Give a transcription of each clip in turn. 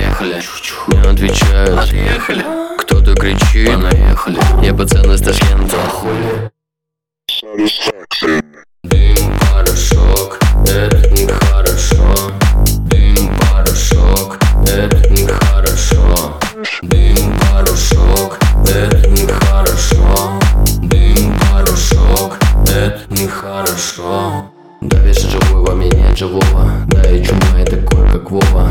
Понаехали, не отвечают, отъехали. Кто-то кричит, понаехали. Я пацан из Ташкента, хули. Дым, порошок, это нехорошо. Дым, порошок, это нехорошо. Дым, порошок, это нехорошо. Дым, порошок, это нехорошо. Да вешай живой, во мне нет живого. Да и чума я такой, как Вова.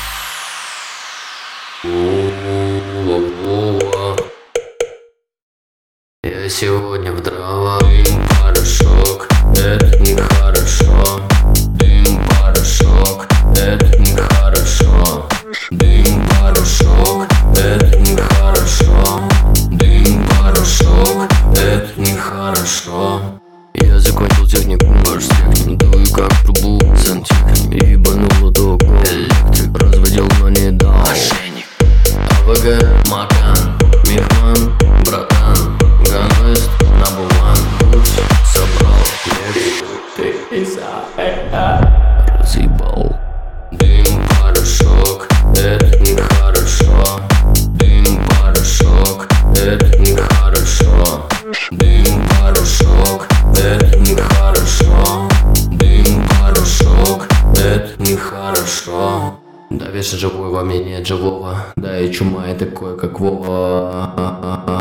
Я сегодня в дрова. Дым, порошок, это нехорошо. Дым, порошок, это нехорошо. Дым, порошок, это нехорошо. Дым, порошок, это нехорошо. Я закончил технику, дую как трубу, сантехник. Ебануло током, электрик. Разводил, но не дал. Мошенник. АВГ, Макан, Мехман, братан. Ганвест, Набуван. Путь собрал, ты разъебал. Дым, порошок, это нехорошо. Дым, порошок, это нехорошо. Дым, порошок, это нехорошо. Дым, порошок, это нехорошо. Да вешай живой, во мне нет живого. Да и чума я такой, как Вова.